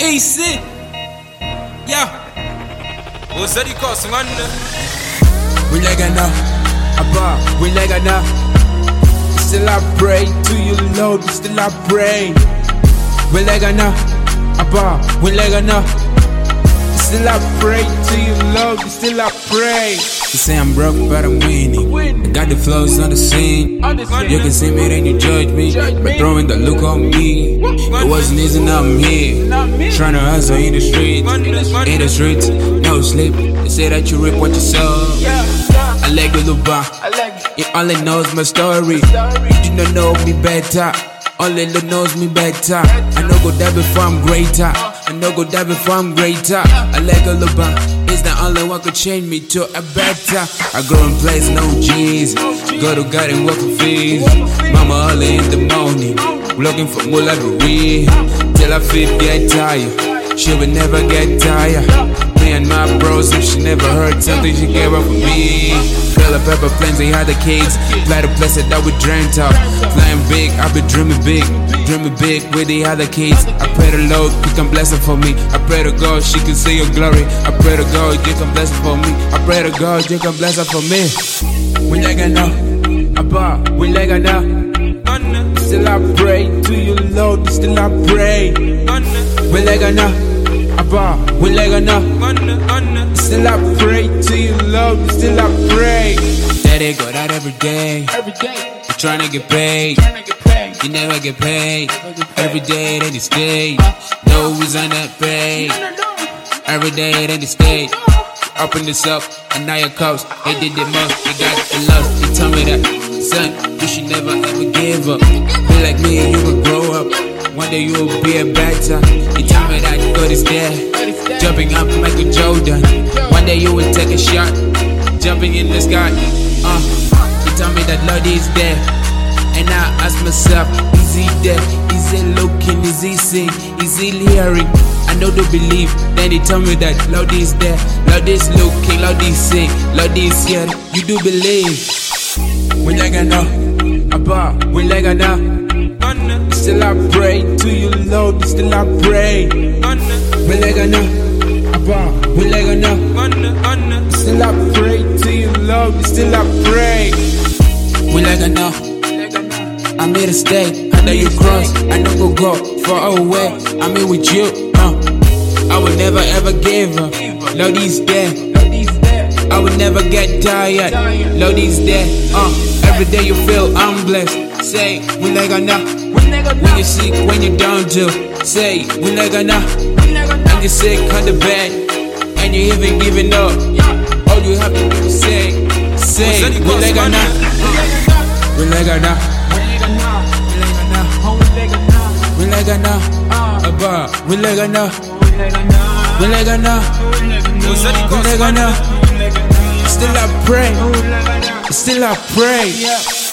EC. Yeah. What's that? We like enough, we like enough. Still I pray to you, Lord. Still I pray. We like enough, we like enough. Still I pray to you, Lord. Still I pray. You say I'm broke, but I'm winning. I got the flows on the scene. You can see me, then you judge me, but throwing the look on me. It wasn't easy, now I'm here. Trying to hustle in the streets, no sleep. They say that you rip what you sow. I like the Luba. You only knows my story. You do not know me better. Only Lord knows me better. I know go die before I'm greater. I know go die before I'm greater. I like a Luba. It's the only one could change me to a better. I grow in place, no G's. Go to God and work for fees. Mama early in the morning, looking for more like a weed. Till I feel get tired. She would never get tired. Me and my bros, if she never heard something, she gave up for me. Fill up pepper planes, they had the kids. Fly to places that we dreamt of. Flying big, I be dreaming big. Dreaming big with the other kids. I pray the Lord, you can bless her for me. I pray to God, she can see your glory. I pray to God, you can bless her for me. I pray to God, you can bless her for me. We like enough, we like enough. Still I pray to you, Lord. Still I pray. We like enough, we like enough. Still I pray to you, Lord. Still I pray. Daddy go out every day. You trying to get paid. You never get paid. Every day they stay. No reason to pay. Every day they stay. Open this up, and now your cups. They did the most, they got the love. They tell me that, son, you should never ever give up. Be like me and you will grow up. One day you will be a better. They tell me that God is there, jumping up Michael Jordan. One day you will take a shot, jumping in the sky. They tell me that Lord is there, and I ask myself, is he there? Is he looking? Is he seeing? Is he hearing? I know to believe. Then they tell me that Lord is there, Lord is looking, Lord is seeing, Lord is here. You do believe. We like enough, we like enough. Still I pray to you, Lord. Still I pray. We like enough, we like enough. Still I pray to you, Lord. Still I pray. We like enough. I made a stay under your cross. I know go far away. I'm here with you. I will never ever give up. Lord is there. I will never get tired. Lord is there. Every day you feel I'm blessed. Say we like enough. When you're sick, when you're down to say we like enough. And you're sick on the bed, and you're even giving up. All you have to do is say we like enough. We like enough. We like enough, we like enough, we like enough, we like enough. Still I pray, still I pray.